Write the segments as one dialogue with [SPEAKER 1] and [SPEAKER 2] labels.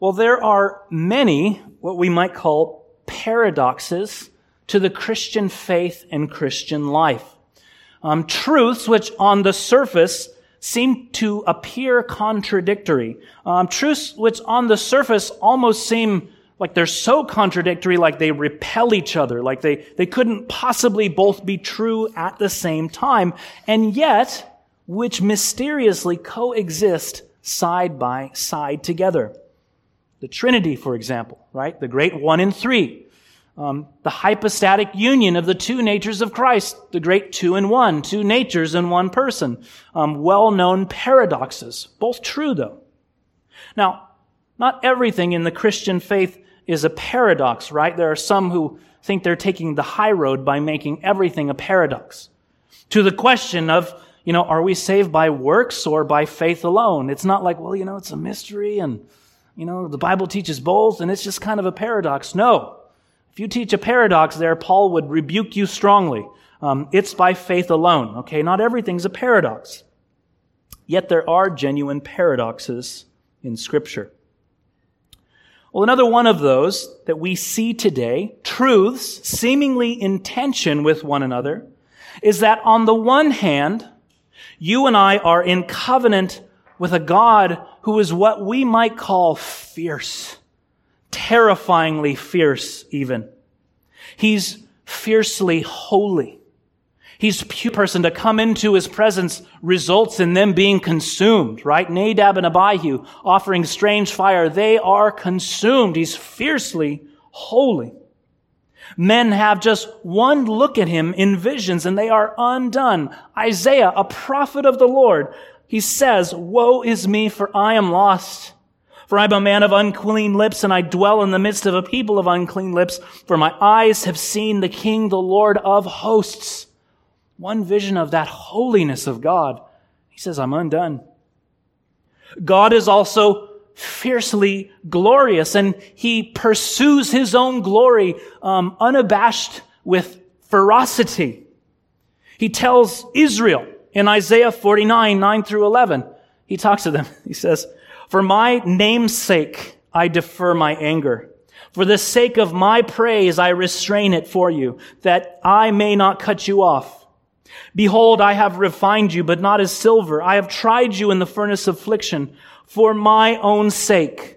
[SPEAKER 1] Well, there are many, what we might call paradoxes to the Christian faith and Christian life. Truths which on the surface seem to appear contradictory. Truths which on the surface almost seem like they're so contradictory, like they repel each other, like they couldn't possibly both be true at the same time, and yet which mysteriously coexist side by side together. The Trinity, for example, right? The great one in three. The hypostatic union of the two natures of Christ, the great two in one, two natures in one person. Well-known paradoxes, both true though. Now, not everything in the Christian faith is a paradox, right? There are some who think they're taking the high road by making everything a paradox. To the question of, are we saved by works or by faith alone? It's not like, it's a mystery and, the Bible teaches both and it's just kind of a paradox. No. If you teach a paradox there, Paul would rebuke you strongly. It's by faith alone, okay? Not everything's a paradox. Yet there are genuine paradoxes in Scripture. Well, another one of those that we see today, truths seemingly in tension with one another, is that on the one hand, you and I are in covenant with a God who is what we might call fierce. Terrifyingly fierce, even. He's fiercely holy. He's a pure person. To come into his presence results in them being consumed, right? Nadab and Abihu offering strange fire. They are consumed. He's fiercely holy. Men have just one look at him in visions and they are undone. Isaiah, a prophet of the Lord, he says, "Woe is me, for I am lost. For I am a man of unclean lips, and I dwell in the midst of a people of unclean lips. For my eyes have seen the King, the Lord of hosts." One vision of that holiness of God. He says, I'm undone. God is also fiercely glorious, and he pursues his own glory unabashed with ferocity. He tells Israel in Isaiah 49, 9 through 11, he talks to them. He says, "For my name's sake, I defer my anger. For the sake of my praise, I restrain it for you, that I may not cut you off. Behold, I have refined you, but not as silver. I have tried you in the furnace of affliction. For my own sake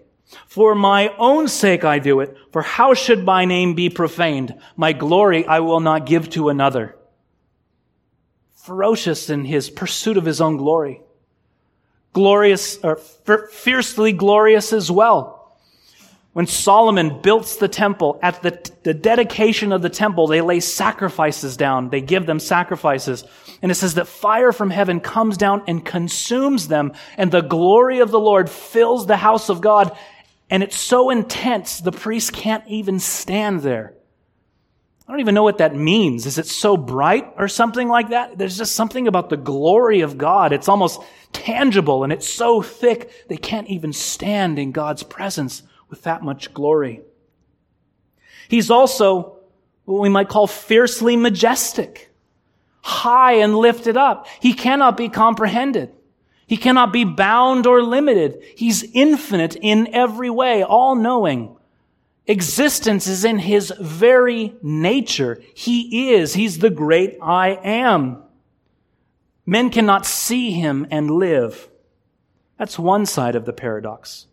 [SPEAKER 1] I do it. For how should my name be profaned? My glory I will not give to another." Ferocious in his pursuit of his own glory. Glorious, or fiercely glorious as well. When Solomon builds the temple, at the dedication of the temple, they lay sacrifices down. They give them sacrifices. And it says that fire from heaven comes down and consumes them, and the glory of the Lord fills the house of God. And it's so intense, the priest can't even stand there. I don't even know what that means. Is it so bright or something like that? There's just something about the glory of God. It's almost tangible, and it's so thick, they can't even stand in God's presence with that much glory. He's also what we might call fiercely majestic, high and lifted up. He cannot be comprehended. He cannot be bound or limited. He's infinite in every way, all-knowing. Existence is in his very nature. He's the great I am. Men cannot see him and live. That's one side of the paradox.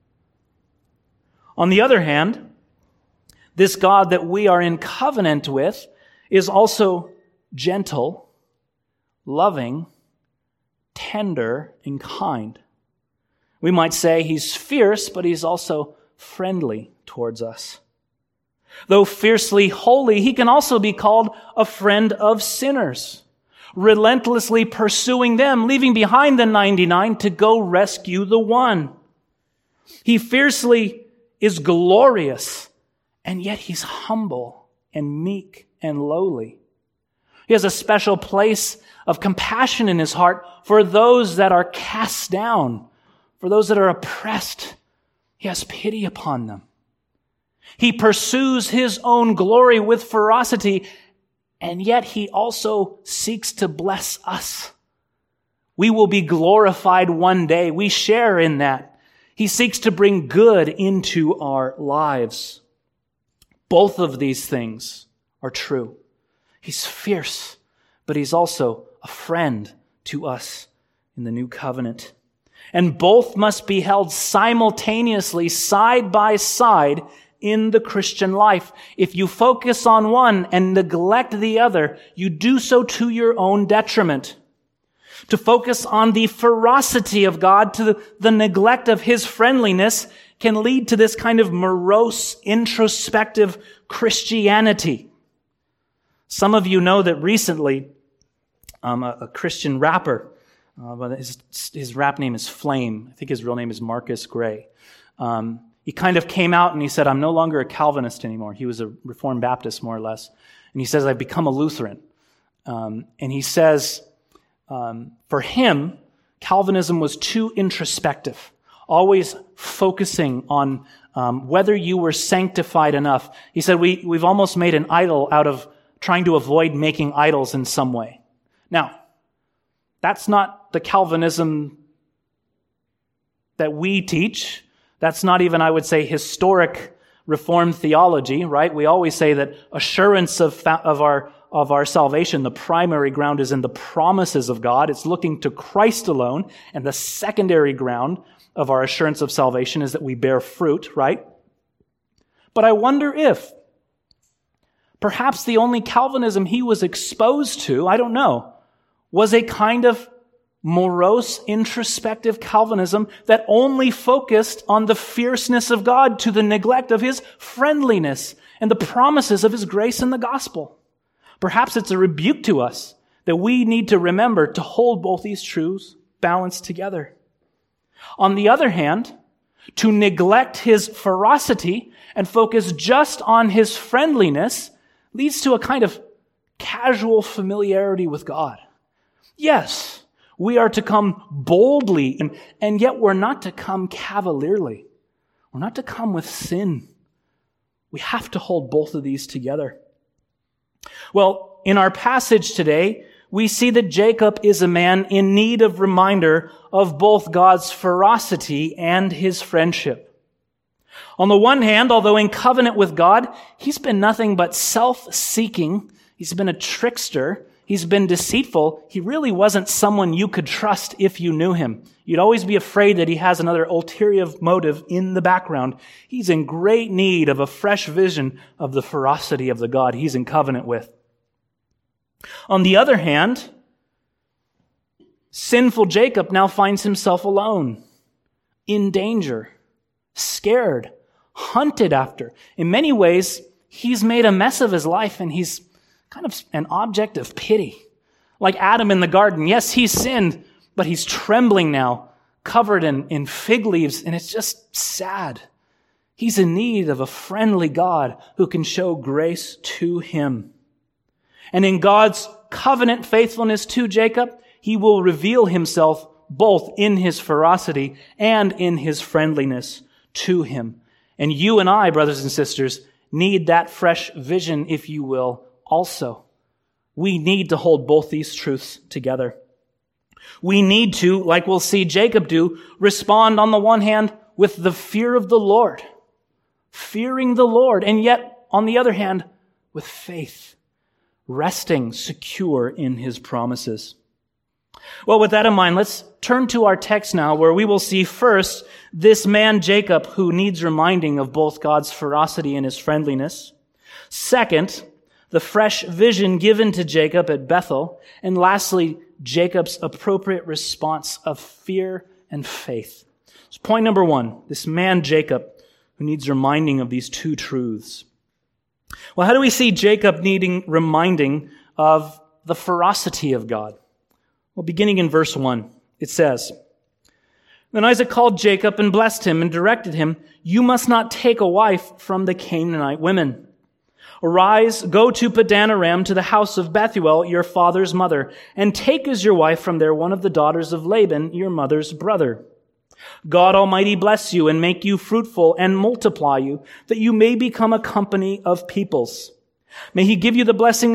[SPEAKER 1] On the other hand, this God that we are in covenant with is also gentle, loving, tender, and kind. We might say he's fierce, but he's also friendly towards us. Though fiercely holy, he can also be called a friend of sinners, relentlessly pursuing them, leaving behind the 99 to go rescue the one. He fiercely is glorious, and yet he's humble and meek and lowly. He has a special place of compassion in his heart for those that are cast down, for those that are oppressed. He has pity upon them. He pursues his own glory with ferocity, and yet he also seeks to bless us. We will be glorified one day. We share in that. He seeks to bring good into our lives. Both of these things are true. He's fierce, but he's also a friend to us in the new covenant. And both must be held simultaneously, side by side, in the Christian life. If you focus on one and neglect the other, you do so to your own detriment. To focus on the ferocity of God to the neglect of his friendliness can lead to this kind of morose, introspective Christianity. Some of you know that recently, a Christian rapper, his rap name is Flame. I think his real name is Marcus Gray. He kind of came out and he said, I'm no longer a Calvinist anymore. He was a Reformed Baptist, more or less. And he says, I've become a Lutheran. And he says, for him, Calvinism was too introspective, always focusing on whether you were sanctified enough. He said, we've almost made an idol out of trying to avoid making idols in some way. Now, that's not the Calvinism that we teach. That's not even, I would say, historic Reformed theology, right? We always say that assurance of our salvation, the primary ground is in the promises of God. It's looking to Christ alone. And the secondary ground of our assurance of salvation is that we bear fruit, right? But I wonder if perhaps the only Calvinism he was exposed to, I don't know, was a kind of morose, introspective Calvinism that only focused on the fierceness of God to the neglect of his friendliness and the promises of his grace in the gospel. Perhaps it's a rebuke to us that we need to remember to hold both these truths balanced together. On the other hand, to neglect his ferocity and focus just on his friendliness leads to a kind of casual familiarity with God. Yes, we are to come boldly, and yet we're not to come cavalierly. We're not to come with sin. We have to hold both of these together. Well, in our passage today, we see that Jacob is a man in need of reminder of both God's ferocity and his friendship. On the one hand, although in covenant with God, he's been nothing but self-seeking. He's been a trickster. He's been deceitful. He really wasn't someone you could trust if you knew him. You'd always be afraid that he has another ulterior motive in the background. He's in great need of a fresh vision of the ferocity of the God he's in covenant with. On the other hand, sinful Jacob now finds himself alone, in danger, scared, hunted after. In many ways, he's made a mess of his life and he's kind of an object of pity. Like Adam in the garden. Yes, he sinned, but he's trembling now, covered in fig leaves, and it's just sad. He's in need of a friendly God who can show grace to him. And in God's covenant faithfulness to Jacob, he will reveal himself both in his ferocity and in his friendliness to him. And you and I, brothers and sisters, need that fresh vision, if you will, also. We need to hold both these truths together. We need to, like we'll see Jacob do, respond on the one hand with the fear of the Lord, fearing the Lord, and yet on the other hand with faith, resting secure in his promises. Well, with that in mind, let's turn to our text now, where we will see first this man Jacob who needs reminding of both God's ferocity and his friendliness. Second, the fresh vision given to Jacob at Bethel. And lastly, Jacob's appropriate response of fear and faith. So point number one, this man Jacob who needs reminding of these two truths. Well, how do we see Jacob needing reminding of the ferocity of God? Well, beginning in verse 1, it says, Then Isaac called Jacob and blessed him and directed him, You must not take a wife from the Canaanite women. Arise, go to Padan Aram, to the house of Bethuel, your father's mother, and take as your wife from there one of the daughters of Laban, your mother's brother. God Almighty bless you and make you fruitful and multiply you, that you may become a company of peoples. May he give the blessing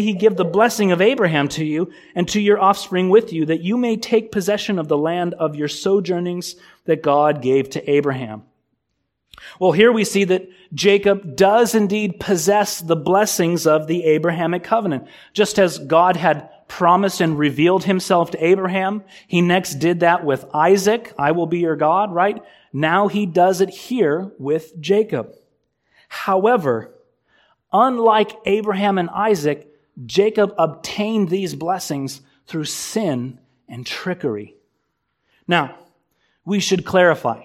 [SPEAKER 1] of Abraham to you and to your offspring with you, that you may take possession of the land of your sojournings that God gave to Abraham. Well, here we see that Jacob does indeed possess the blessings of the Abrahamic covenant. Just as God had promised and revealed himself to Abraham, he next did that with Isaac. I will be your God, right? Now he does it here with Jacob. However, unlike Abraham and Isaac, Jacob obtained these blessings through sin and trickery. Now, we should clarify.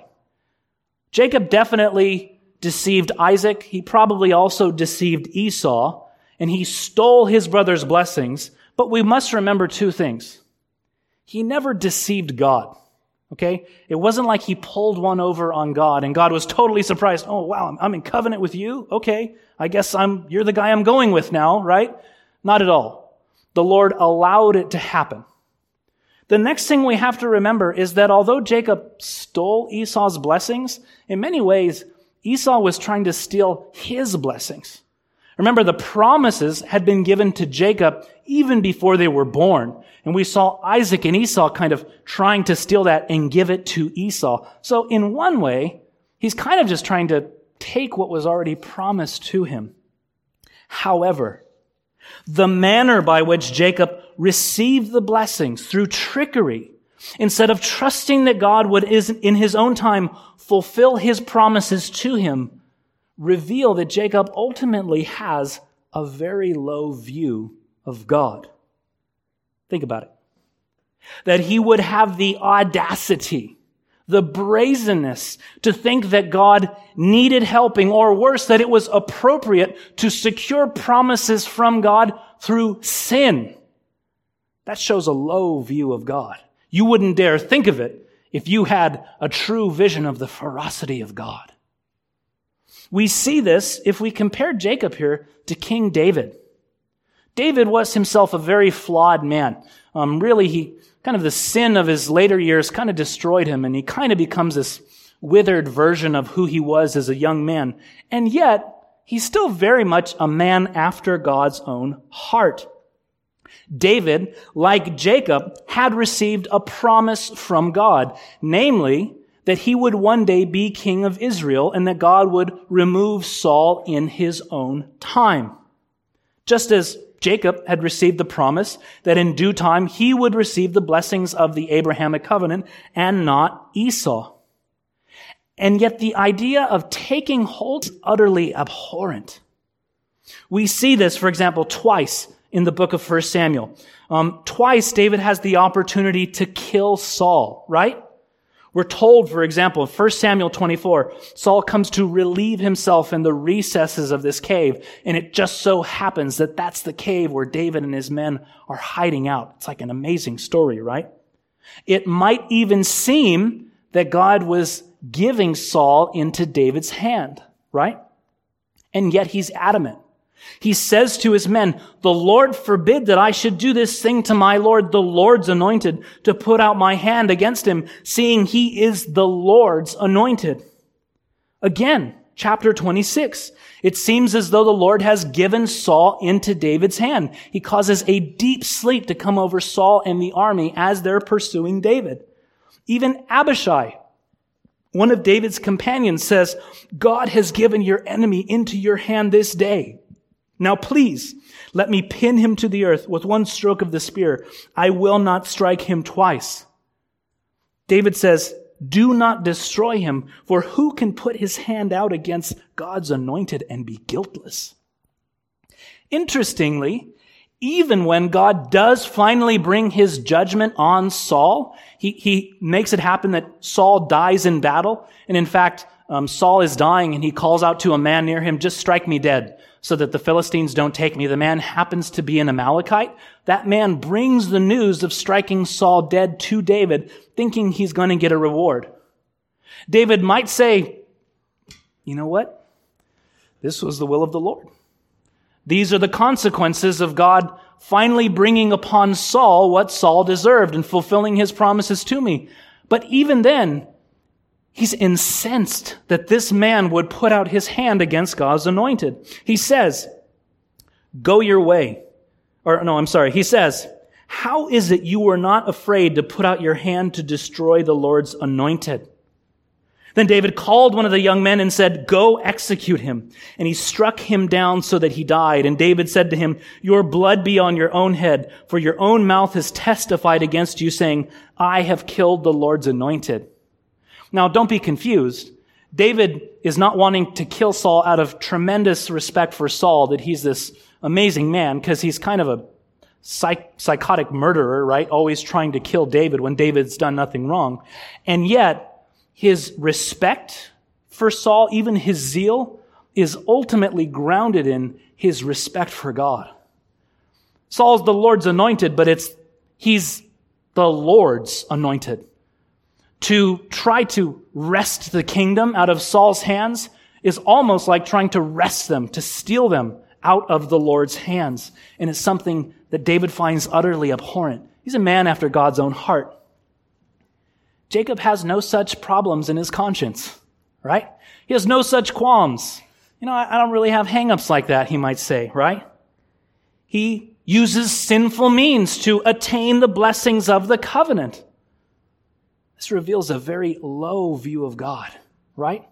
[SPEAKER 1] Jacob definitely deceived Isaac. He probably also deceived Esau, and he stole his brother's blessings. But we must remember two things. He never deceived God. Okay? It wasn't like he pulled one over on God and God was totally surprised. Oh, wow, I'm in covenant with you? Okay, I guess you're the guy I'm going with now, right? Not at all. The Lord allowed it to happen. The next thing we have to remember is that although Jacob stole Esau's blessings, in many ways, Esau was trying to steal his blessings. Remember, the promises had been given to Jacob even before they were born. And we saw Isaac and Esau kind of trying to steal that and give it to Esau. So in one way, he's kind of just trying to take what was already promised to him. However, the manner by which Jacob received the blessings through trickery, instead of trusting that God would in his own time fulfill his promises to him, reveal that Jacob ultimately has a very low view of God. Think about it. That he would have the audacity, the brazenness to think that God needed helping, or worse, that it was appropriate to secure promises from God through sin. That shows a low view of God. You wouldn't dare think of it if you had a true vision of the ferocity of God. We see this if we compare Jacob here to King David. David was himself a very flawed man. Really, the sin of his later years kind of destroyed him, and he kind of becomes this withered version of who he was as a young man. And yet, he's still very much a man after God's own heart. David, like Jacob, had received a promise from God, namely that he would one day be king of Israel and that God would remove Saul in his own time. Just as Jacob had received the promise that in due time he would receive the blessings of the Abrahamic covenant and not Esau. And yet the idea of taking hold is utterly abhorrent. We see this, for example, twice in the book of 1 Samuel. Twice David has the opportunity to kill Saul, right? We're told, for example, in 1 Samuel 24, Saul comes to relieve himself in the recesses of this cave, and it just so happens that that's the cave where David and his men are hiding out. It's like an amazing story, right? It might even seem that God was giving Saul into David's hand, right? And yet he's adamant. He says to his men, "The Lord forbid that I should do this thing to my Lord, the Lord's anointed, to put out my hand against him, seeing he is the Lord's anointed." Again, chapter 26. It seems as though the Lord has given Saul into David's hand. He causes a deep sleep to come over Saul and the army as they're pursuing David. Even Abishai, one of David's companions, says, "God has given your enemy into your hand this day. Now please, let me pin him to the earth with one stroke of the spear. I will not strike him twice." David says, "Do not destroy him, for who can put his hand out against God's anointed and be guiltless?" Interestingly, even when God does finally bring his judgment on Saul, he makes it happen that Saul dies in battle. And in fact, Saul is dying and he calls out to a man near him, "Just strike me dead so that the Philistines don't take me." The man happens to be an Amalekite. That man brings the news of striking Saul dead to David, thinking he's going to get a reward. David might say, "You know what? This was the will of the Lord. These are the consequences of God finally bringing upon Saul what Saul deserved and fulfilling his promises to me." But even then, he's incensed that this man would put out his hand against God's anointed. He says, Go your way. He says, how is it you were not afraid to put out your hand to destroy the Lord's anointed? Then David called one of the young men and said, go execute him. And he struck him down so that he died. And David said to him, your blood be on your own head, for your own mouth has testified against you, saying, I have killed the Lord's anointed. Now, don't be confused. David is not wanting to kill Saul out of tremendous respect for Saul, that he's this amazing man, because he's kind of a psychotic murderer, right? Always trying to kill David when David's done nothing wrong. And yet, his respect for Saul, even his zeal, is ultimately grounded in his respect for God. Saul's the Lord's anointed, but he's the Lord's anointed. To try to wrest the kingdom out of Saul's hands is almost like trying to wrest them, to steal them out of the Lord's hands. And it's something that David finds utterly abhorrent. He's a man after God's own heart. Jacob has no such problems in his conscience, right? He has no such qualms. I don't really have hang-ups like that, he might say, right? He uses sinful means to attain the blessings of the covenant. This reveals a very low view of God, right?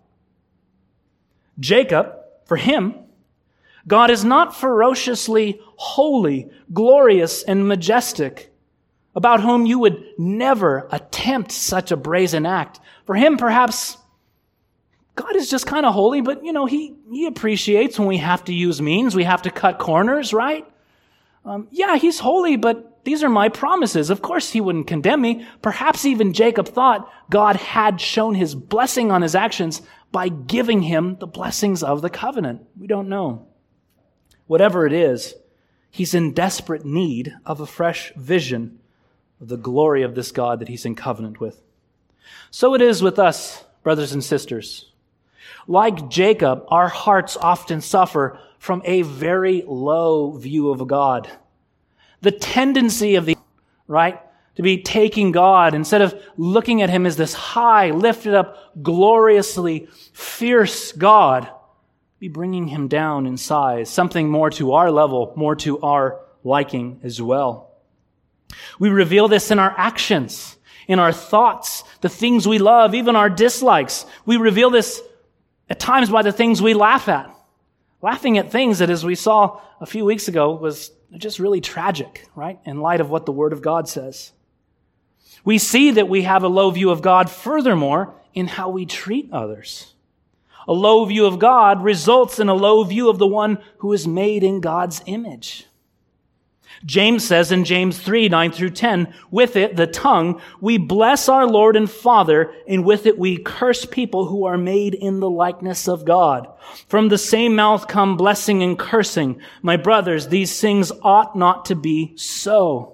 [SPEAKER 1] Jacob, for him, God is not ferociously holy, glorious, and majestic, about whom you would never attempt such a brazen act. For him, perhaps, God is just kind of holy, but, he appreciates when we have to use means, we have to cut corners, right? He's holy, but these are my promises. Of course, he wouldn't condemn me. Perhaps even Jacob thought God had shown his blessing on his actions by giving him the blessings of the covenant. We don't know. Whatever it is, he's in desperate need of a fresh vision of the glory of this God that he's in covenant with. So it is with us, brothers and sisters. Like Jacob, our hearts often suffer from a very low view of God. The tendency of to be taking God, instead of looking at him as this high, lifted up, gloriously fierce God, be bringing him down in size, something more to our level, more to our liking as well. We reveal this in our actions, in our thoughts, the things we love, even our dislikes. We reveal this at times by the things we laugh at. Laughing at things that, as we saw a few weeks ago, was just really tragic, right? In light of what the Word of God says. We see that we have a low view of God, furthermore, in how we treat others. A low view of God results in a low view of the one who is made in God's image. James says in James 3, 9 through 10, with it, the tongue, we bless our Lord and Father, and with it we curse people who are made in the likeness of God. From the same mouth come blessing and cursing. My brothers, these things ought not to be so.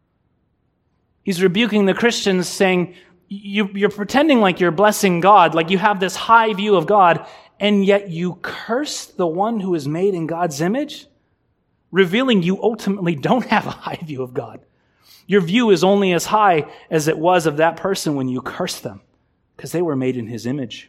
[SPEAKER 1] He's rebuking the Christians, saying, you're pretending like you're blessing God, like you have this high view of God, and yet you curse the one who is made in God's image? Revealing you ultimately don't have a high view of God. Your view is only as high as it was of that person when you cursed them, because they were made in his image.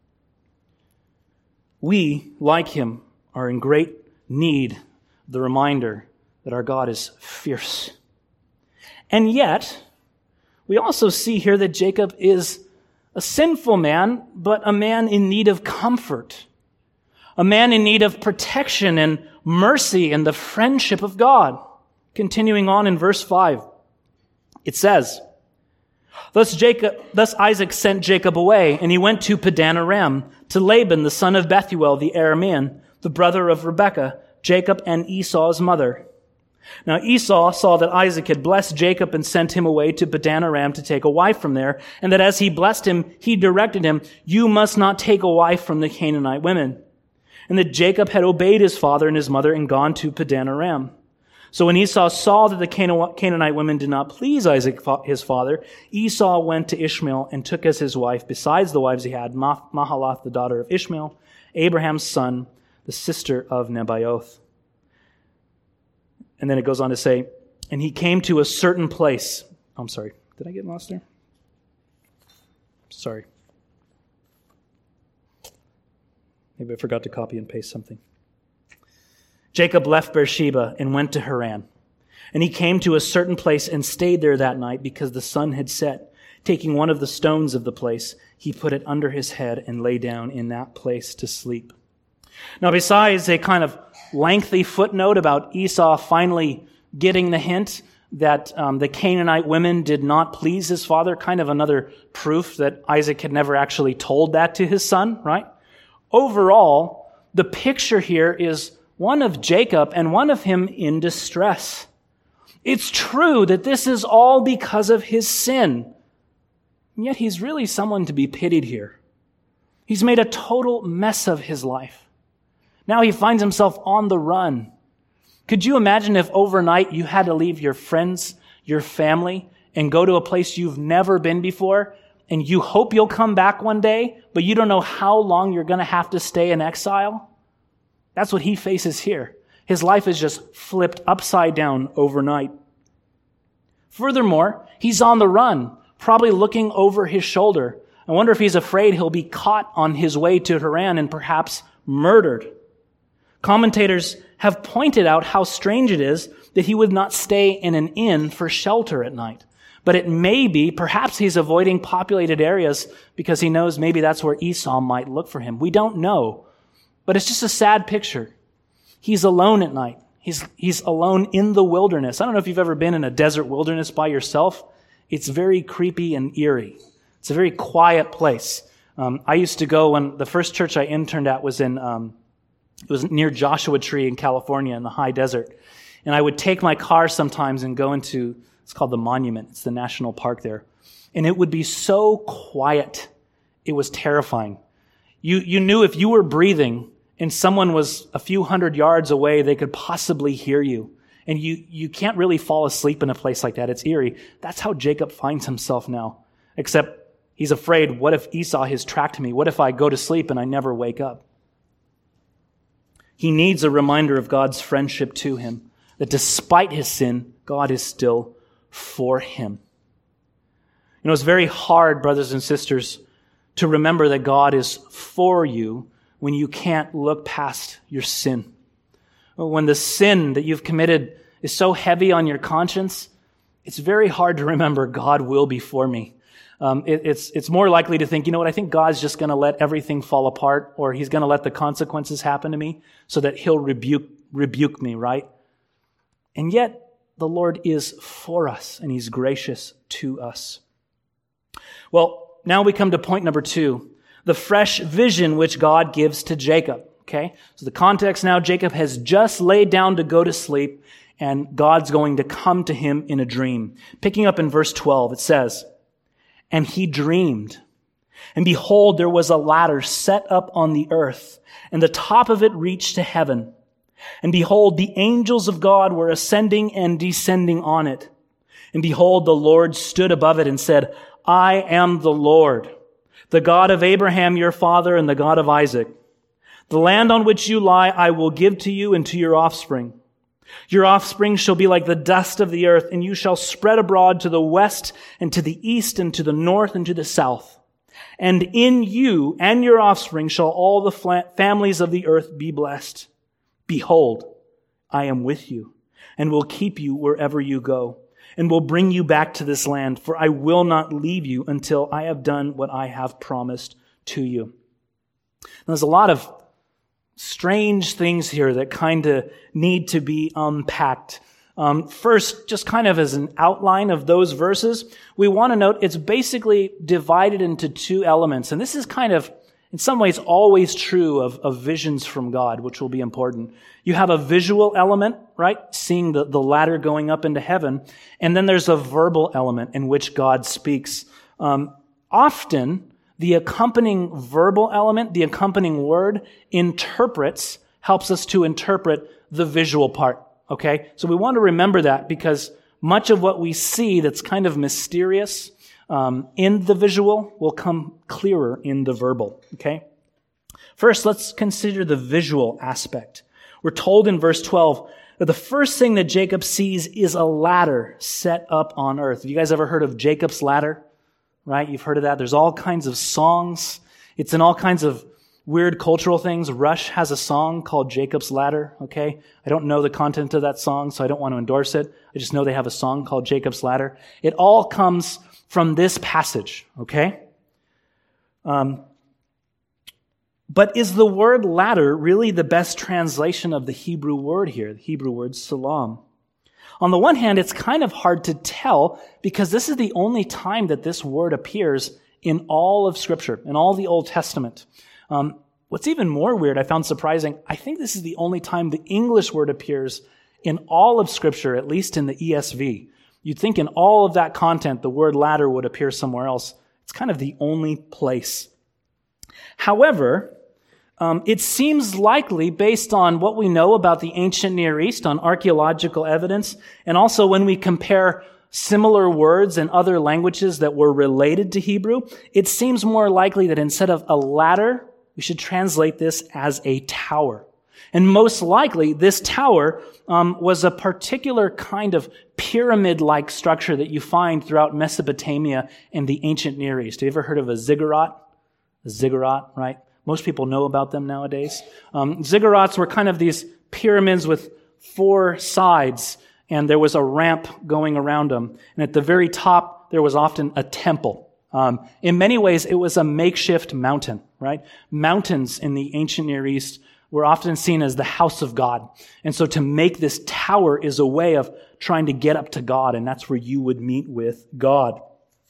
[SPEAKER 1] We, like him, are in great need of the reminder that our God is fierce. And yet, we also see here that Jacob is a sinful man, but a man in need of comfort. A man in need of protection and mercy and the friendship of God. Continuing on in verse 5, it says, Thus Isaac sent Jacob away, and he went to Padan Aram, to Laban, the son of Bethuel, the Aramean, the brother of Rebekah, Jacob and Esau's mother. Now Esau saw that Isaac had blessed Jacob and sent him away to Padan Aram to take a wife from there, and that as he blessed him, he directed him, You must not take a wife from the Canaanite women. And that Jacob had obeyed his father and his mother and gone to Padan Aram. So when Esau saw that the Canaanite women did not please Isaac, his father, Esau went to Ishmael and took as his wife, besides the wives he had, Mahalath, the daughter of Ishmael, Abraham's son, the sister of Nebaioth. And then it goes on to say, and he came to a certain place. I'm sorry. Did I get lost there? Sorry. Maybe I forgot to copy and paste something. Jacob left Beersheba and went to Haran. And he came to a certain place and stayed there that night because the sun had set. Taking one of the stones of the place, he put it under his head and lay down in that place to sleep. Now, besides a kind of lengthy footnote about Esau finally getting the hint that the Canaanite women did not please his father, kind of another proof that Isaac had never actually told that to his son, right? Overall, the picture here is one of Jacob and one of him in distress. It's true that this is all because of his sin. And yet he's really someone to be pitied here. He's made a total mess of his life. Now he finds himself on the run. Could you imagine if overnight you had to leave your friends, your family, and go to a place you've never been before, and you hope you'll come back one day, but you don't know how long you're going to have to stay in exile? That's what he faces here. His life is just flipped upside down overnight. Furthermore, he's on the run, probably looking over his shoulder. I wonder if he's afraid he'll be caught on his way to Haran and perhaps murdered. Commentators have pointed out how strange it is that he would not stay in an inn for shelter at night. But it may be, perhaps he's avoiding populated areas because he knows maybe that's where Esau might look for him. We don't know. But it's just a sad picture. He's alone at night. He's alone in the wilderness. I don't know if you've ever been in a desert wilderness by yourself. It's very creepy and eerie. It's a very quiet place. I used to go when the first church I interned at was in, it was near Joshua Tree in California in the high desert. And I would take my car sometimes and go into, it's called the Monument. It's the national park there. And it would be so quiet. It was terrifying. You knew if you were breathing and someone was a few hundred yards away, they could possibly hear you. And you can't really fall asleep in a place like that. It's eerie. That's how Jacob finds himself now. Except he's afraid, what if Esau has tracked me? What if I go to sleep and I never wake up? He needs a reminder of God's friendship to him, that despite his sin, God is still for him. You know, it's very hard, brothers and sisters, to remember that God is for you when you can't look past your sin. When the sin that you've committed is so heavy on your conscience, it's very hard to remember God will be for me. It's more likely to think, you know what, I think God's just going to let everything fall apart, or he's going to let the consequences happen to me so that he'll rebuke me, right? And yet, the Lord is for us, and he's gracious to us. Well, now we come to point number 2, the fresh vision which God gives to Jacob. Okay? So the context now, Jacob has just laid down to go to sleep, and God's going to come to him in a dream. Picking up in verse 12, it says, "And he dreamed, and behold, there was a ladder set up on the earth, and the top of it reached to heaven. And behold, the angels of God were ascending and descending on it. And behold, the Lord stood above it and said, I am the Lord, the God of Abraham your father and the God of Isaac. The land on which you lie I will give to you and to your offspring. Your offspring shall be like the dust of the earth, and you shall spread abroad to the west and to the east and to the north and to the south. And in you and your offspring shall all the families of the earth be blessed. Behold, I am with you and will keep you wherever you go and will bring you back to this land, for I will not leave you until I have done what I have promised to you." There's a lot of strange things here that kind of need to be unpacked. First, just kind of as an outline of those verses, we want to note it's basically divided into 2 elements. And this is kind of, in some ways, always true of visions from God, which will be important. You have a visual element, right? Seeing the ladder going up into heaven. And then there's a verbal element in which God speaks. Often, the accompanying verbal element, the accompanying word, helps us to interpret the visual part. Okay? So we want to remember that because much of what we see that's kind of mysterious in the visual will come clearer in the verbal. Okay? First, let's consider the visual aspect. We're told in verse 12 that the first thing that Jacob sees is a ladder set up on earth. Have you guys ever heard of Jacob's ladder? Right? You've heard of that. There's all kinds of songs. It's in all kinds of weird cultural things. Rush has a song called Jacob's Ladder, okay? I don't know the content of that song, so I don't want to endorse it. I just know they have a song called Jacob's Ladder. It all comes from this passage, okay? But is the word ladder really the best translation of the Hebrew word here, the Hebrew word salam? On the one hand, it's kind of hard to tell because this is the only time that this word appears in all of Scripture, in all the Old Testament. What's even more weird, I found surprising, I think this is the only time the English word appears in all of Scripture, at least in the ESV. You'd think in all of that content, the word ladder would appear somewhere else. It's kind of the only place. However, it seems likely, based on what we know about the ancient Near East, on archaeological evidence, and also when we compare similar words in other languages that were related to Hebrew, it seems more likely that instead of a ladder, we should translate this as a tower. And most likely, this tower was a particular kind of pyramid-like structure that you find throughout Mesopotamia and the ancient Near East. Have you ever heard of a ziggurat? A ziggurat, right? Most people know about them nowadays. Ziggurats were kind of these pyramids with 4 sides, and there was a ramp going around them. And at the very top, there was often a temple. In many ways, it was a makeshift mountain, right? Mountains in the ancient Near East were often seen as the house of God. And so to make this tower is a way of trying to get up to God, and that's where you would meet with God.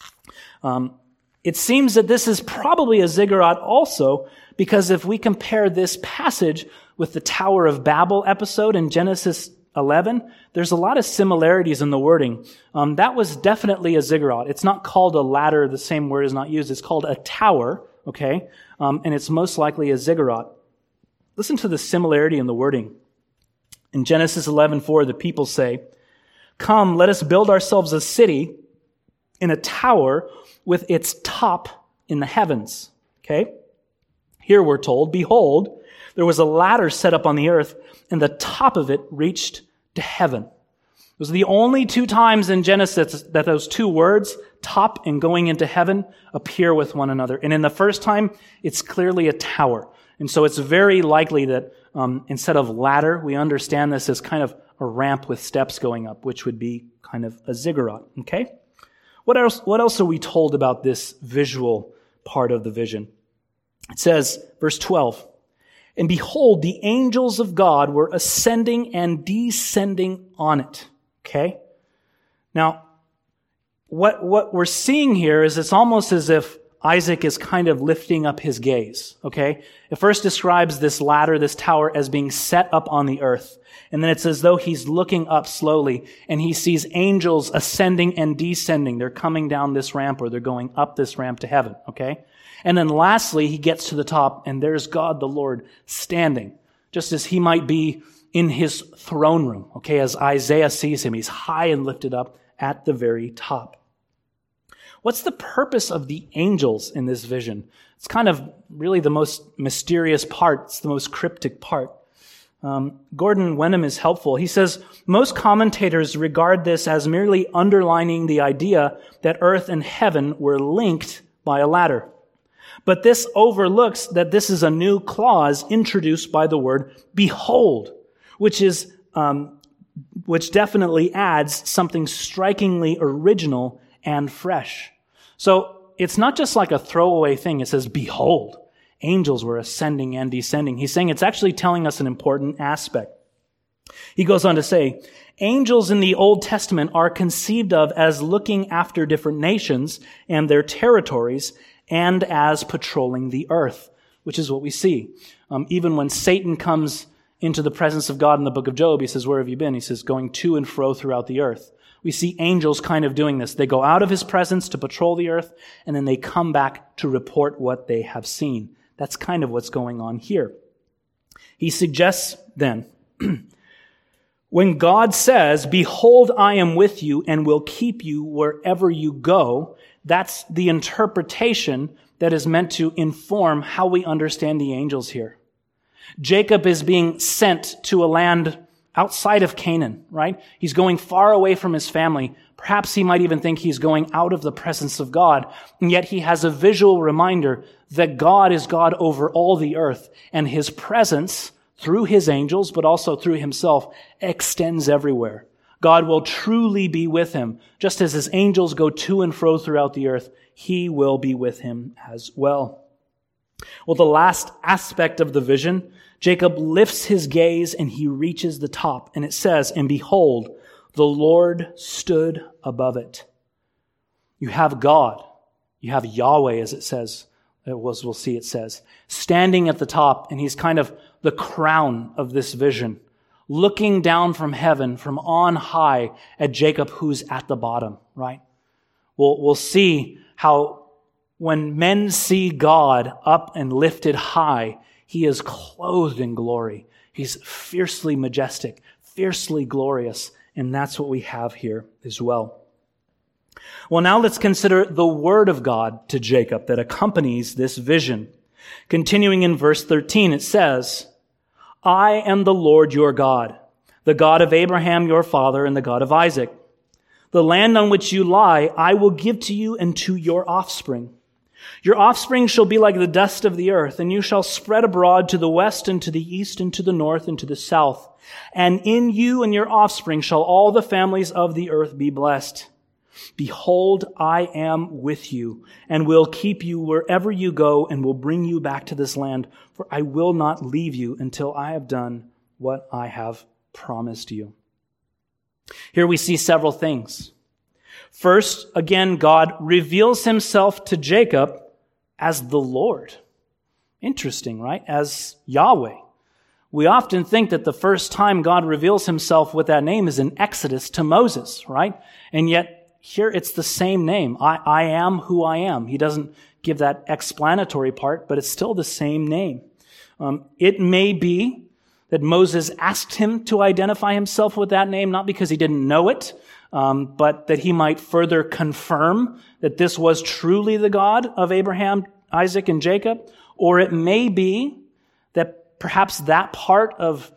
[SPEAKER 1] It seems that this is probably a ziggurat also, because if we compare this passage with the Tower of Babel episode in Genesis 11, there's a lot of similarities in the wording. That was definitely a ziggurat. It's not called a ladder. The same word is not used. It's called a tower, okay? And it's most likely a ziggurat. Listen to the similarity in the wording. In Genesis 11:4, the people say, "Come, let us build ourselves a city in a tower with its top in the heavens." Okay? Here we're told, "Behold, there was a ladder set up on the earth, and the top of it reached to heaven." Those are the only 2 times in Genesis that those 2 words, top and going into heaven, appear with one another. And in the first time, it's clearly a tower. And so it's very likely that instead of ladder, we understand this as kind of a ramp with steps going up, which would be kind of a ziggurat. Okay? What else are we told about this visual part of the vision? It says, verse 12, "And behold, the angels of God were ascending and descending on it." Okay? Now, what we're seeing here is it's almost as if Isaac is kind of lifting up his gaze, okay? It first describes this ladder, this tower, as being set up on the earth. And then it's as though he's looking up slowly, and he sees angels ascending and descending. They're coming down this ramp, or they're going up this ramp to heaven, okay? And then lastly, he gets to the top, and there's God the Lord standing, just as he might be in his throne room, okay? As Isaiah sees him, he's high and lifted up at the very top. What's the purpose of the angels in this vision? It's kind of really the most mysterious part. It's the most cryptic part. Gordon Wenham is helpful. He says, most commentators regard this as merely underlining the idea that earth and heaven were linked by a ladder. But this overlooks that this is a new clause introduced by the word behold, which definitely adds something strikingly original and fresh. So it's not just like a throwaway thing. It says, behold, angels were ascending and descending. He's saying it's actually telling us an important aspect. He goes on to say, angels in the Old Testament are conceived of as looking after different nations and their territories and as patrolling the earth, which is what we see. Even when Satan comes into the presence of God in the book of Job, he says, "Where have you been?" He says, "Going to and fro throughout the earth." We see angels kind of doing this. They go out of his presence to patrol the earth, and then they come back to report what they have seen. That's kind of what's going on here. He suggests then, when God says, "Behold, I am with you and will keep you wherever you go," that's the interpretation that is meant to inform how we understand the angels here. Jacob is being sent to a land outside of Canaan, right? He's going far away from his family. Perhaps he might even think he's going out of the presence of God. And yet he has a visual reminder that God is God over all the earth, and his presence through his angels, but also through himself, extends everywhere. God will truly be with him. Just as his angels go to and fro throughout the earth, he will be with him as well. Well, the last aspect of the vision, Jacob lifts his gaze and he reaches the top. And it says, and behold, the Lord stood above it. You have God. You have Yahweh, as it says. We'll see it says. Standing at the top, and he's kind of the crown of this vision, looking down from heaven, from on high at Jacob, who's at the bottom, right? We'll see how when men see God up and lifted high, he is clothed in glory. He's fiercely majestic, fiercely glorious, and that's what we have here as well. Well, now let's consider the word of God to Jacob that accompanies this vision. Continuing in verse 13, it says, I am the Lord your God, the God of Abraham your father and the God of Isaac. The land on which you lie, I will give to you and to your offspring. Your offspring shall be like the dust of the earth, and you shall spread abroad to the west and to the east and to the north and to the south. And in you and your offspring shall all the families of the earth be blessed. Behold, I am with you, and will keep you wherever you go, and will bring you back to this land, for I will not leave you until I have done what I have promised you. Here we see several things. First, again, God reveals himself to Jacob as the Lord. Interesting, right? As Yahweh. We often think that the first time God reveals himself with that name is in Exodus to Moses, right? And yet, here it's the same name. I am who I am. He doesn't give that explanatory part, but it's still the same name. It may be that Moses asked him to identify himself with that name, not because he didn't know it, but that he might further confirm that this was truly the God of Abraham, Isaac, and Jacob. Or it may be that perhaps that part of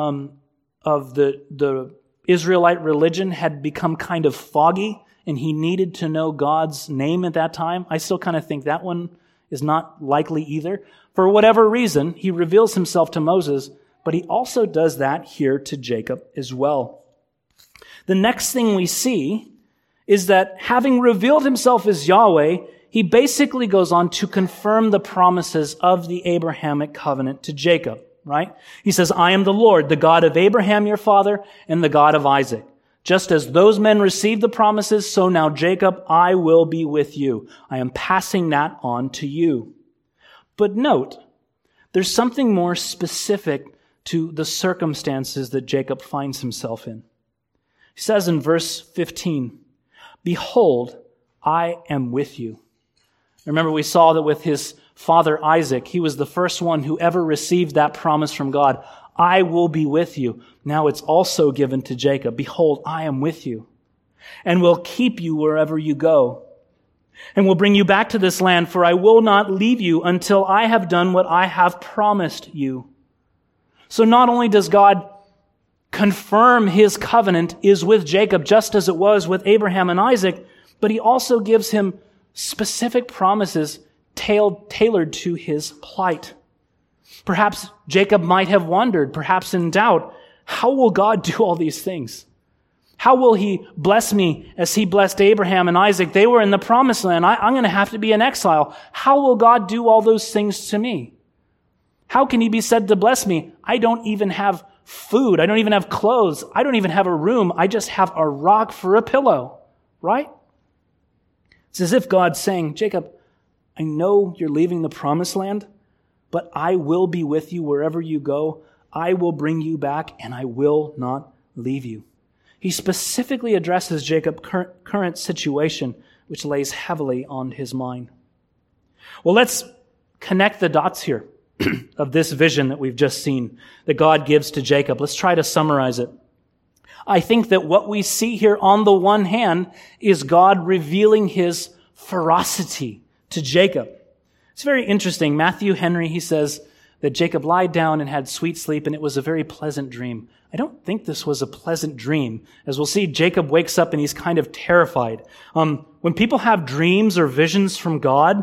[SPEAKER 1] the Israelite religion had become kind of foggy, and he needed to know God's name at that time. I still kind of think that one is not likely either. For whatever reason, he reveals himself to Moses, but he also does that here to Jacob as well. The next thing we see is that having revealed himself as Yahweh, he basically goes on to confirm the promises of the Abrahamic covenant to Jacob, right? He says, I am the Lord, the God of Abraham your father, and the God of Isaac. Just as those men received the promises, so now Jacob, I will be with you. I am passing that on to you. But note, there's something more specific to the circumstances that Jacob finds himself in. He says in verse 15, behold, I am with you. Remember, we saw that with his father Isaac, he was the first one who ever received that promise from God. I will be with you. Now it's also given to Jacob. Behold, I am with you, and will keep you wherever you go, and will bring you back to this land, for I will not leave you until I have done what I have promised you. So not only does God confirm his covenant is with Jacob, just as it was with Abraham and Isaac, but he also gives him specific promises tailored to his plight. Perhaps Jacob might have wondered, perhaps in doubt, how will God do all these things? How will he bless me as he blessed Abraham and Isaac? They were in the promised land. I'm going to have to be in exile. How will God do all those things to me? How can he be said to bless me? I don't even have food. I don't even have clothes. I don't even have a room. I just have a rock for a pillow, right? It's as if God's saying, Jacob, I know you're leaving the promised land, but I will be with you wherever you go. I will bring you back, and I will not leave you. He specifically addresses Jacob's current situation, which lays heavily on his mind. Well, let's connect the dots here of this vision that we've just seen that God gives to Jacob. Let's try to summarize it. I think that what we see here on the one hand is God revealing his ferocity to Jacob. It's very interesting. Matthew Henry, he says that Jacob lied down and had sweet sleep, and it was a very pleasant dream. I don't think this was a pleasant dream. As we'll see, Jacob wakes up and he's kind of terrified. When people have dreams or visions from God,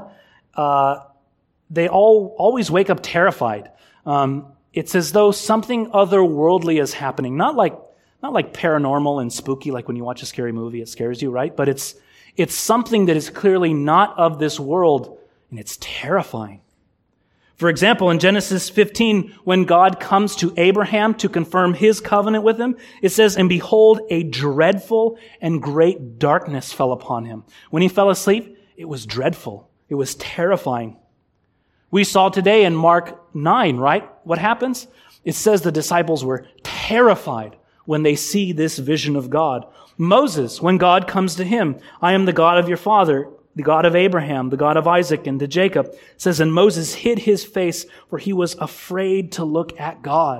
[SPEAKER 1] they always wake up terrified. It's as though something otherworldly is happening. Not like paranormal and spooky, like when you watch a scary movie, it scares you, right? But it's something that is clearly not of this world, and it's terrifying. For example, in Genesis 15, when God comes to Abraham to confirm his covenant with him, it says, "And behold, a dreadful and great darkness fell upon him." When he fell asleep, it was dreadful. It was terrifying. We saw today in Mark 9, right? What happens? It says the disciples were terrified when they see this vision of God. Moses, when God comes to him, "I am the God of your father, the God of Abraham, the God of Isaac, and to Jacob," says, "And Moses hid his face, for he was afraid to look at God."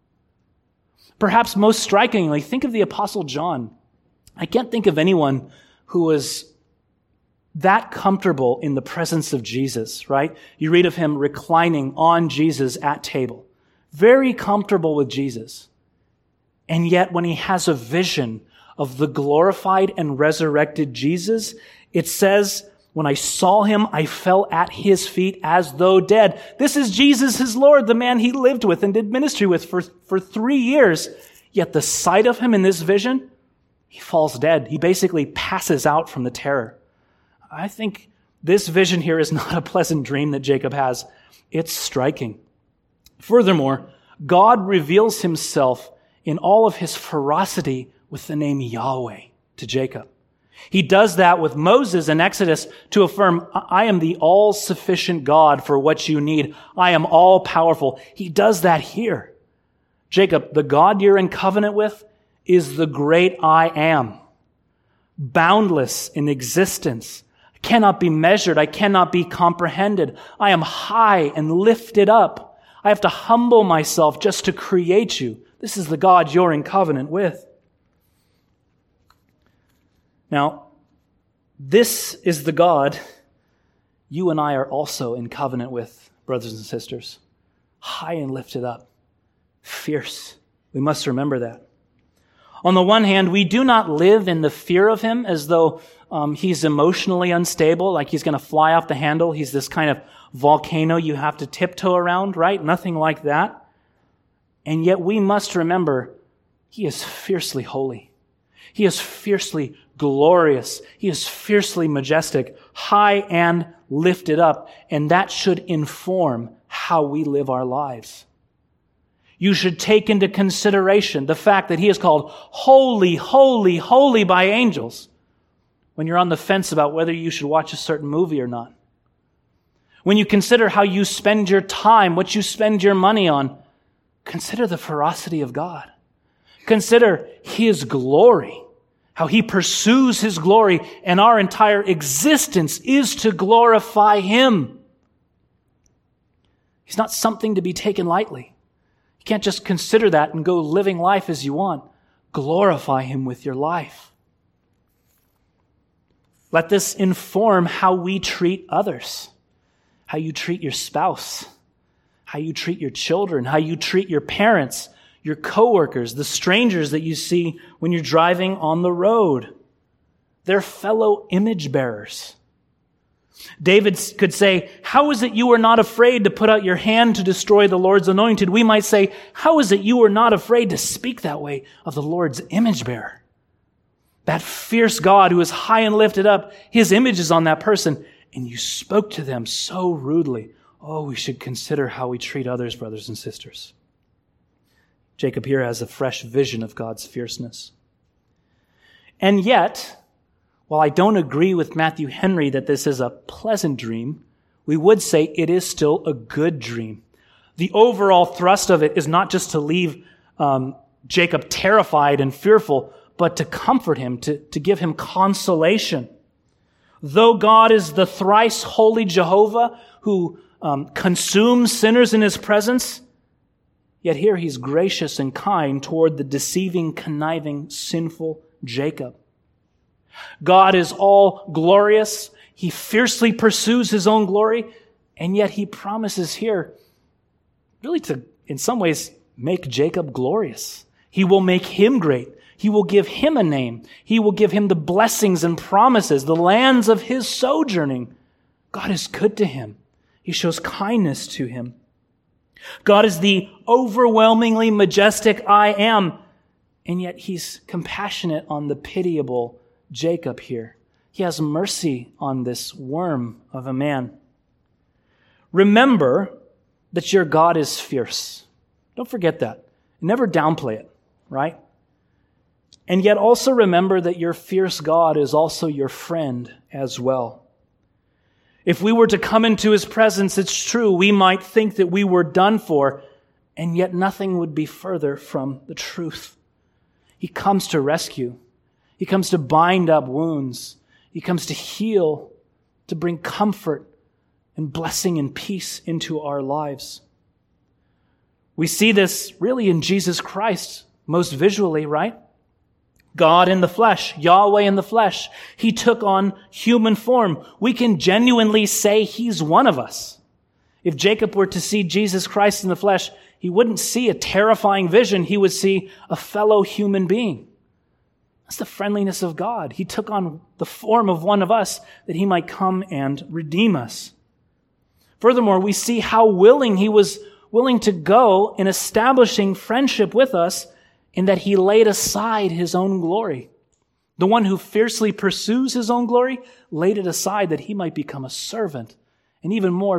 [SPEAKER 1] Perhaps most strikingly, think of the Apostle John. I can't think of anyone who was that comfortable in the presence of Jesus, right? You read of him reclining on Jesus at table. Very comfortable with Jesus. And yet when he has a vision of the glorified and resurrected Jesus, it says, "When I saw him, I fell at his feet as though dead." This is Jesus, his Lord, the man he lived with and did ministry with for 3 years. Yet the sight of him in this vision, he falls dead. He basically passes out from the terror. I think this vision here is not a pleasant dream that Jacob has. It's striking. Furthermore, God reveals himself in all of his ferocity with the name Yahweh to Jacob. He does that with Moses in Exodus to affirm, "I am the all-sufficient God for what you need. I am all-powerful." He does that here. Jacob, the God you're in covenant with is the great I am. Boundless in existence. I cannot be measured. I cannot be comprehended. I am high and lifted up. I have to humble myself just to create you. This is the God you're in covenant with. Now, this is the God you and I are also in covenant with, brothers and sisters. High and lifted up. Fierce. We must remember that. On the one hand, we do not live in the fear of him as though he's emotionally unstable, like he's going to fly off the handle. He's this kind of volcano you have to tiptoe around, right? Nothing like that. And yet we must remember he is fiercely holy. He is fiercely glorious. He is fiercely majestic, high and lifted up. And that should inform how we live our lives. You should take into consideration the fact that he is called holy, holy, holy by angels when you're on the fence about whether you should watch a certain movie or not. When you consider how you spend your time, what you spend your money on, consider the ferocity of God. Consider his glory, how he pursues his glory, and our entire existence is to glorify him. He's not something to be taken lightly. You can't just consider that and go living life as you want. Glorify him with your life. Let this inform how we treat others, how you treat your spouse, how you treat your children, how you treat your parents, your coworkers, the strangers that you see when you're driving on the road. They're fellow image bearers. David could say, "How is it you are not afraid to put out your hand to destroy the Lord's anointed?" We might say, "How is it you are not afraid to speak that way of the Lord's image bearer?" That fierce God who is high and lifted up, his image is on that person, and you spoke to them so rudely. Oh, we should consider how we treat others, brothers and sisters. Jacob here has a fresh vision of God's fierceness. And yet, while I don't agree with Matthew Henry that this is a pleasant dream, we would say it is still a good dream. The overall thrust of it is not just to leave Jacob terrified and fearful, but to comfort him, to give him consolation. Though God is the thrice holy Jehovah who consumes sinners in his presence, yet here he's gracious and kind toward the deceiving, conniving, sinful Jacob. God is all glorious. He fiercely pursues his own glory, and yet he promises here really to, in some ways, make Jacob glorious. He will make him great. He will give him a name. He will give him the blessings and promises, the lands of his sojourning. God is good to him. He shows kindness to him. God is the overwhelmingly majestic I am, and yet he's compassionate on the pitiable Jacob here. He has mercy on this worm of a man. Remember that your God is fierce. Don't forget that. Never downplay it, right? And yet also remember that your fierce God is also your friend as well. If we were to come into his presence, it's true, we might think that we were done for, and yet nothing would be further from the truth. He comes to rescue. He comes to bind up wounds. He comes to heal, to bring comfort and blessing and peace into our lives. We see this really in Jesus Christ, most visually, right? God in the flesh, Yahweh in the flesh. He took on human form. We can genuinely say he's one of us. If Jacob were to see Jesus Christ in the flesh, he wouldn't see a terrifying vision. He would see a fellow human being. That's the friendliness of God. He took on the form of one of us that he might come and redeem us. Furthermore, we see how willing he was willing to go in establishing friendship with us, in that he laid aside his own glory. The one who fiercely pursues his own glory laid it aside that he might become a servant, and even more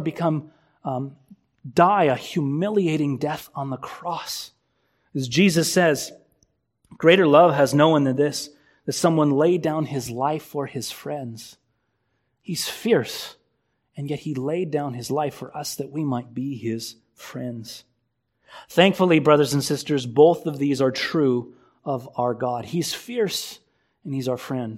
[SPEAKER 1] die a humiliating death on the cross. As Jesus says, greater love has no one than this, that someone laid down his life for his friends. He's fierce, and yet he laid down his life for us that we might be his friends. Thankfully, brothers and sisters, both of these are true of our God. He's fierce and he's our friend.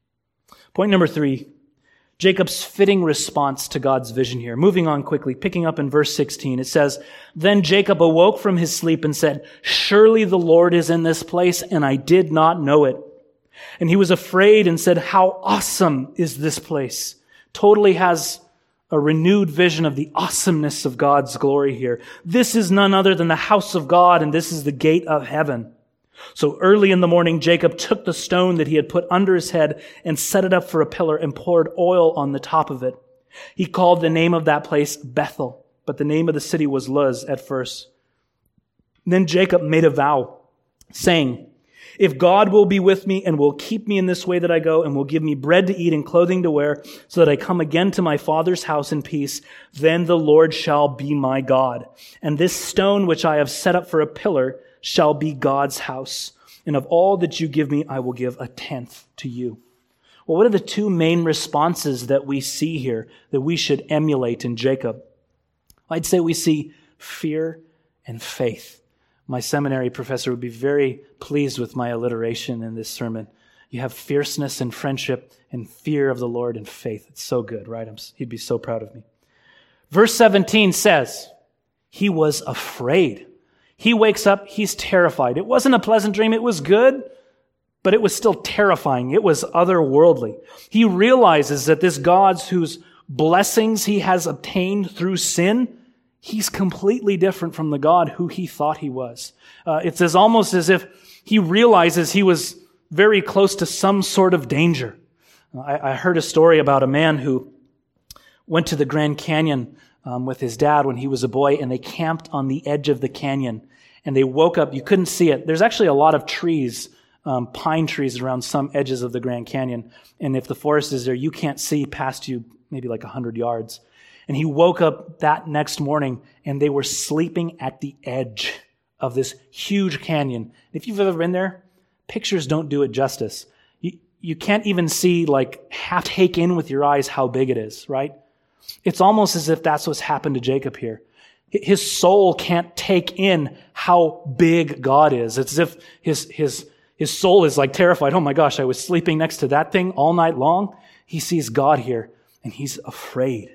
[SPEAKER 1] Point number 3, Jacob's fitting response to God's vision here. Moving on quickly, picking up in verse 16, it says, Then Jacob awoke from his sleep and said, Surely the Lord is in this place, and I did not know it. And he was afraid and said, How awesome is this place? Totally has a renewed vision of the awesomeness of God's glory here. This is none other than the house of God, and this is the gate of heaven. So early in the morning, Jacob took the stone that he had put under his head and set it up for a pillar and poured oil on the top of it. He called the name of that place Bethel, but the name of the city was Luz at first. Then Jacob made a vow, saying, If God will be with me and will keep me in this way that I go and will give me bread to eat and clothing to wear so that I come again to my father's house in peace, then the Lord shall be my God. And this stone which I have set up for a pillar shall be God's house. And of all that you give me, I will give 1/10 to you. Well, what are the two main responses that we see here that we should emulate in Jacob? I'd say we see fear and faith. My seminary professor would be very pleased with my alliteration in this sermon. You have fierceness and friendship and fear of the Lord and faith. It's so good, right? He'd be so proud of me. Verse 17 says, he was afraid. He wakes up, he's terrified. It wasn't a pleasant dream. It was good, but it was still terrifying. It was otherworldly. He realizes that this God whose blessings he has obtained through sin, he's completely different from the God who he thought he was. It's almost as if he realizes he was very close to some sort of danger. I heard a story about a man who went to the Grand Canyon with his dad when he was a boy, and they camped on the edge of the canyon. And they woke up, you couldn't see it. There's actually a lot of trees, pine trees around some edges of the Grand Canyon. And if the forest is there, you can't see past you maybe like 100 yards. And he woke up that next morning, and they were sleeping at the edge of this huge canyon. If you've ever been there, pictures don't do it justice. You can't even see, take in with your eyes how big it is, right? It's almost as if that's what's happened to Jacob here. His soul can't take in how big God is. It's as if his soul is terrified. Oh my gosh, I was sleeping next to that thing all night long. He sees God here, and he's afraid.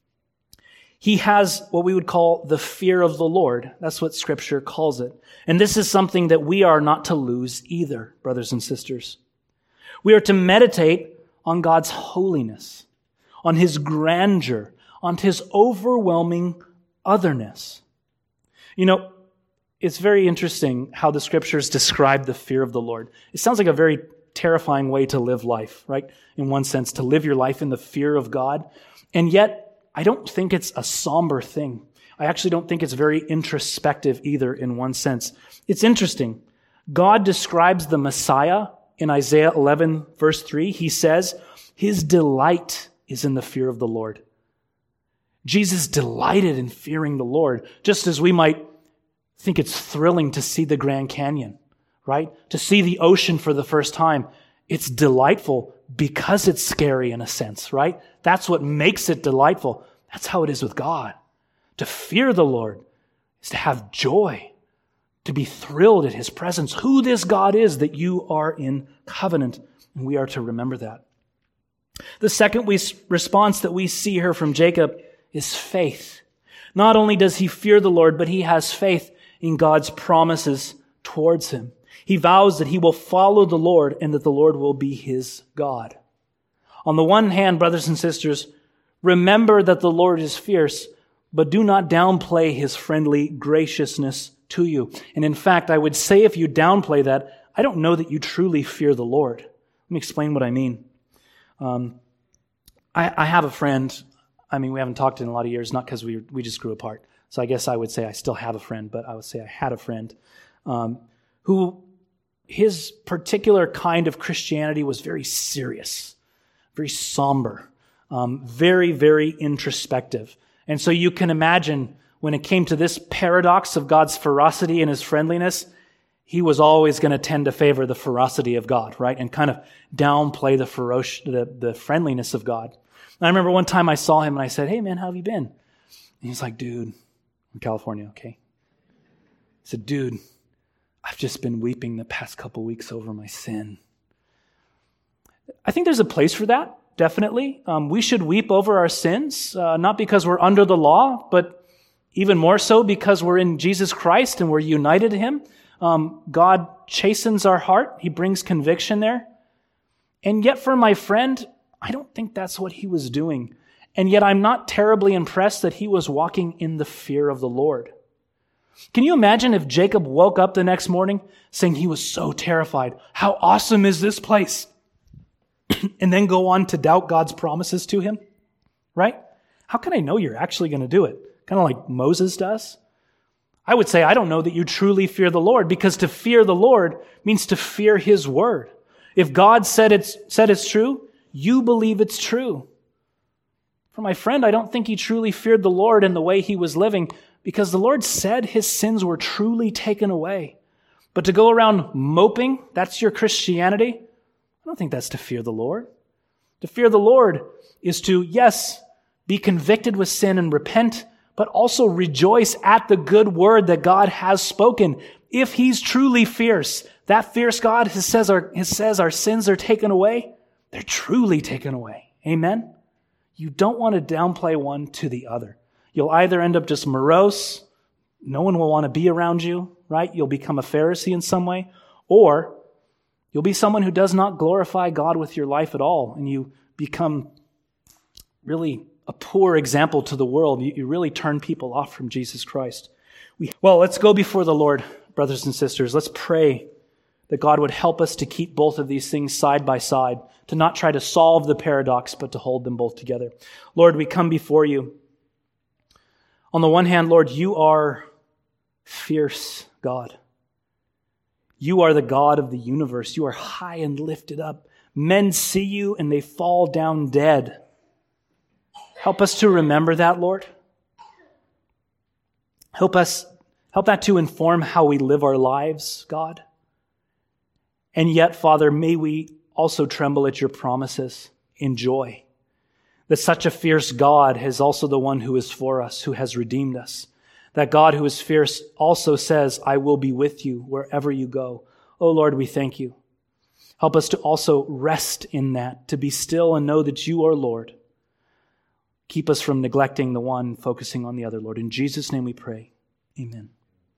[SPEAKER 1] He has what we would call the fear of the Lord. That's what Scripture calls it. And this is something that we are not to lose either, brothers and sisters. We are to meditate on God's holiness, on his grandeur, on his overwhelming otherness. You know, it's very interesting how the Scriptures describe the fear of the Lord. It sounds like a very terrifying way to live life, right? In one sense, to live your life in the fear of God. And yet, I don't think it's a somber thing. I actually don't think it's very introspective either in one sense. It's interesting. God describes the Messiah in Isaiah 11, verse 3. He says, his delight is in the fear of the Lord. Jesus delighted in fearing the Lord, just as we might think it's thrilling to see the Grand Canyon, right? To see the ocean for the first time. It's delightful because it's scary in a sense, right? That's what makes it delightful. That's how it is with God. To fear the Lord is to have joy, to be thrilled at his presence, who this God is that you are in covenant, and we are to remember that. The second response that we see here from Jacob is faith. Not only does he fear the Lord, but he has faith in God's promises towards him. He vows that he will follow the Lord and that the Lord will be his God. On the one hand, brothers and sisters, remember that the Lord is fierce, but do not downplay his friendly graciousness to you. And in fact, I would say if you downplay that, I don't know that you truly fear the Lord. Let me explain what I mean. I have a friend. I mean, we haven't talked in a lot of years, not because we just grew apart. So I guess I would say I still have a friend, but I would say I had a friend who his particular kind of Christianity was very serious, very somber, very, very introspective. And so you can imagine when it came to this paradox of God's ferocity and his friendliness, he was always going to tend to favor the ferocity of God, right? And kind of downplay the friendliness of God. And I remember one time I saw him and I said, hey man, how have you been? And he's like, dude, I'm California, okay? I said, dude, I've just been weeping the past couple weeks over my sin. I think there's a place for that, definitely. We should weep over our sins, not because we're under the law, but even more so because we're in Jesus Christ and we're united to him. God chastens our heart. He brings conviction there. And yet for my friend, I don't think that's what he was doing. And yet I'm not terribly impressed that he was walking in the fear of the Lord. Can you imagine if Jacob woke up the next morning saying he was so terrified? How awesome is this place? And then go on to doubt God's promises to him, right? How can I know you're actually going to do it? Kind of like Moses does. I would say, I don't know that you truly fear the Lord, because to fear the Lord means to fear his word. If God said it's true, you believe it's true. For my friend, I don't think he truly feared the Lord in the way he was living, because the Lord said his sins were truly taken away. But to go around moping, that's your Christianity? I don't think that's to fear the Lord. To fear the Lord is to, yes, be convicted with sin and repent, but also rejoice at the good word that God has spoken. If he's truly fierce, that fierce God who says our sins are taken away, they're truly taken away. Amen? You don't want to downplay one to the other. You'll either end up just morose, no one will want to be around you, right? You'll become a Pharisee in some way, or you'll be someone who does not glorify God with your life at all, and you become really a poor example to the world. You really turn people off from Jesus Christ. Well, let's go before the Lord, brothers and sisters. Let's pray that God would help us to keep both of these things side by side, to not try to solve the paradox, but to hold them both together. Lord, we come before you. On the one hand, Lord, you are fierce God. You are the God of the universe. You are high and lifted up. Men see you and they fall down dead. Help us to remember that, Lord. Help that to inform how we live our lives, God. And yet, Father, may we also tremble at your promises in joy. That such a fierce God is also the one who is for us, who has redeemed us. That God who is fierce also says, I will be with you wherever you go. Oh Lord, we thank you. Help us to also rest in that, to be still and know that you are Lord. Keep us from neglecting the one, focusing on the other, Lord. In Jesus' name we pray. Amen.